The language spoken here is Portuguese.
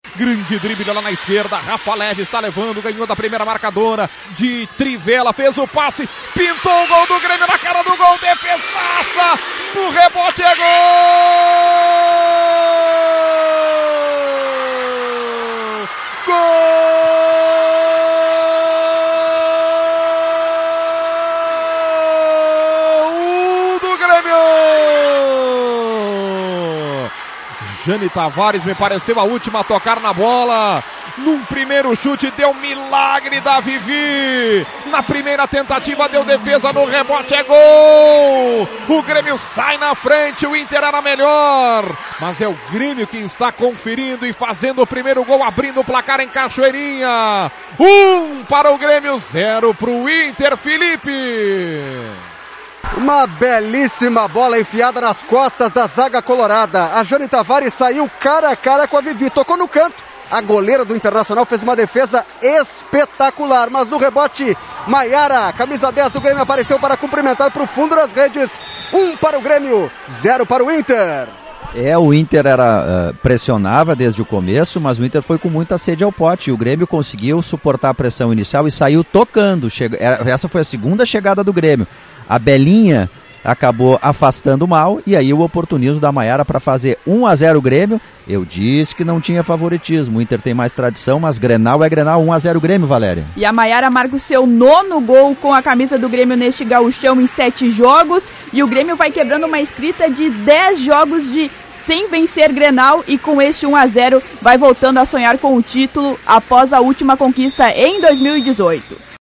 grande drible lá na esquerda, Rafa Leve está levando, ganhou da primeira marcadora de Trivela, fez o passe, pintou o gol do Grêmio na cara do gol, defesaça, no rebote é gol! Do Grêmio! Jane Tavares me pareceu a última a tocar na bola. Num primeiro chute deu milagre da Vivi. Na primeira tentativa deu defesa, no rebote é gol. O Grêmio sai na frente, o Inter era melhor. Mas é o Grêmio que está conferindo e fazendo o primeiro gol, abrindo o placar em Cachoeirinha. 1 para o Grêmio, 0 para o Inter, Felipe. Uma belíssima bola enfiada nas costas da zaga colorada. A Jane Tavares saiu cara a cara com a Vivi, tocou no canto. A goleira do Internacional fez uma defesa espetacular, mas no rebote, Maiara, camisa 10 do Grêmio, apareceu para cumprimentar para o fundo das redes. 1 para o Grêmio, 0 para o Inter. O Inter pressionava desde o começo, mas o Inter foi com muita sede ao pote. E o Grêmio conseguiu suportar a pressão inicial e saiu tocando. Essa foi a segunda chegada do Grêmio. A Belinha acabou afastando mal e aí o oportunismo da Maiara para fazer 1-0 o Grêmio. Eu disse que não tinha favoritismo, o Inter tem mais tradição, mas Grenal é Grenal, 1-0 Grêmio, Valéria. E a Maiara marca o seu 9º gol com a camisa do Grêmio neste gauchão em 7 jogos, e o Grêmio vai quebrando uma escrita de 10 jogos sem vencer Grenal, e com este 1-0 vai voltando a sonhar com o título após a última conquista em 2018.